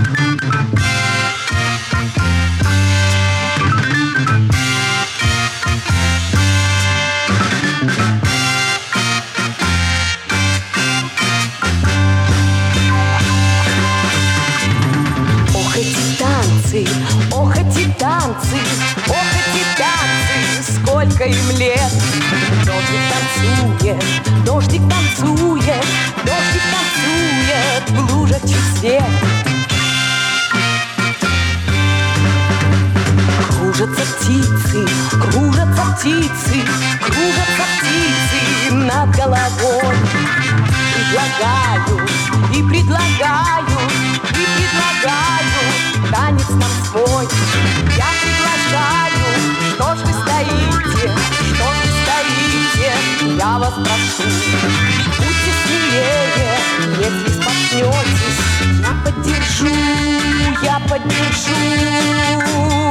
Ох, эти танцы, сколько им лет. Дождик танцует, дождик танцует, дождик танцует в лужах чуть свет. Кружатся птицы, кружатся птицы, кружатся птицы над головой. Предлагаю, и предлагаю, и предлагаю танец нам свой. Я приглашаю, что ж вы стоите, что ж вы стоите, я вас прошу. Будьте смелее, если споткнетесь, я поддержу, я поддержу.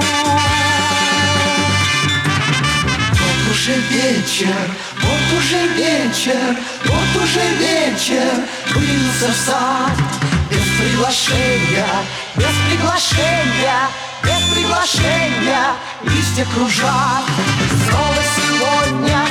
Вот уже вечер, вот уже вечер, вот уже вечер, вылился в сад. Без приглашения, без приглашения, без приглашения листья кружат. Снова сегодня